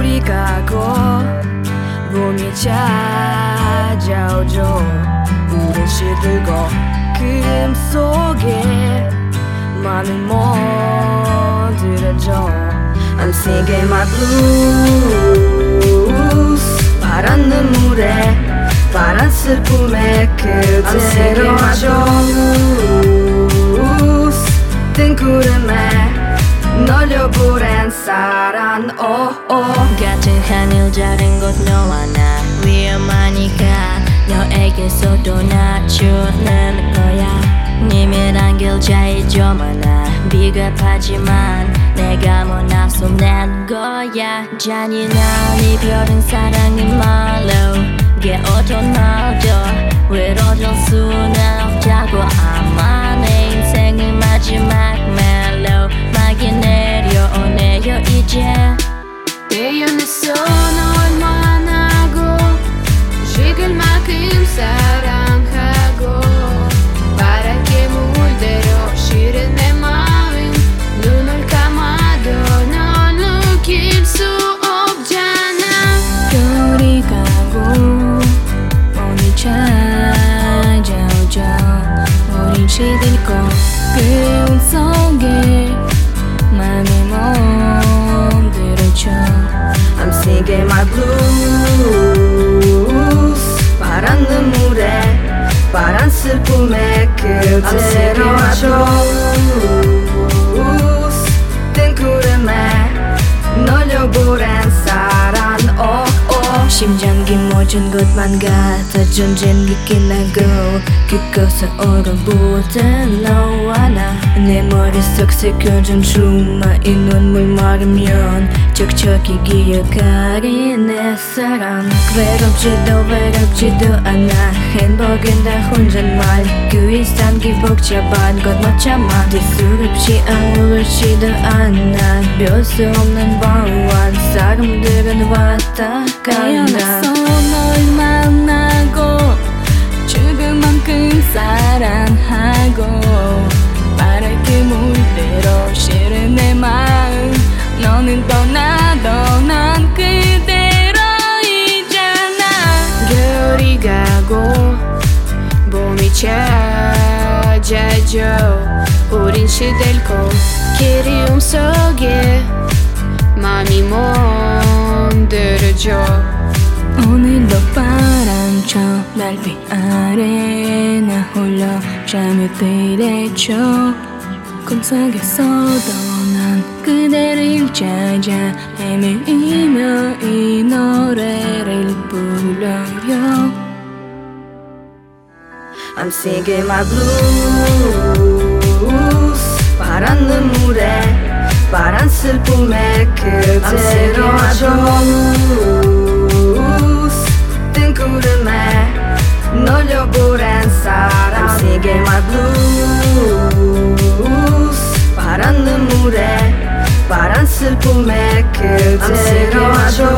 겨울이 가고 봄이 찾아오죠. 우린 시들고 그림 속에 맘이 멍들어져. I'm singing my blues. 파란 눈물에 파란 슬픔에 그대로 하죠. 뜬구름에 널려보낸 사랑 같은 하늘 다른 곳 너와 나 위험하니까 너에게서도 낮추는 거야. 니밀한 길자에 좀 많아 비겁하지만 내가 못 나서낸 거야. 잔인한 이별은 사랑의 말로 깨어도 나도 외로워질 수는 없다고. 아마 내 인생의 마지막 멜로막이 내려오네요 이제. 떼어냈어 널 만나고 식을 만큼 사랑하고 바랄게 물대로 실은 내 마음. 눈을 감아도 널 느낄 수 없잖아. 겨울이 가고 봄이 찾아오죠. 우린 시들고 그리움 속에 맘이 멍들어져. I'm singing my blues. 파란 눈물에 파란 슬픔에 그대로 하죠. 뜬구름에 널려보낸 사랑 심장기 모든 것만 같아 존재는 있긴 하고 그곳에 얼어붙은 너와 나. 내 머릿속 새겨진 주마의 눈물 마르면 척척이 기억하리 내 사랑. 외롭지도 않아. 행복은 다 혼잣말. 그 이상 복잡한 것 못 참아. 대수롭지 아무렇지도 않아. 별 수 없는 방황. 사람들은 왔다 갔나. 널 만나고 죽을 만큼 사랑하고 바랄게 물대로 실은 내 마음. 너는 떠나도 난 그대로이잖아. 겨울이 가고 봄이 찾아죠. 우린 시들고 그리움 속에 맘이 멍들어져. 오늘도 바람쳐 달빛 아래 나 홀로 잠을 들했죠. 꿈속에서도 난 그대를 찾아 헤매이며 이 노래를 불러요. I'm singing my blues. 파란 눈물에 파란 슬픔에 그대로 하죠. 뜬구름에 널려보낸 사랑. I'm singing my blues. 파란 눈물에 파란 슬픔에 그대로 하죠.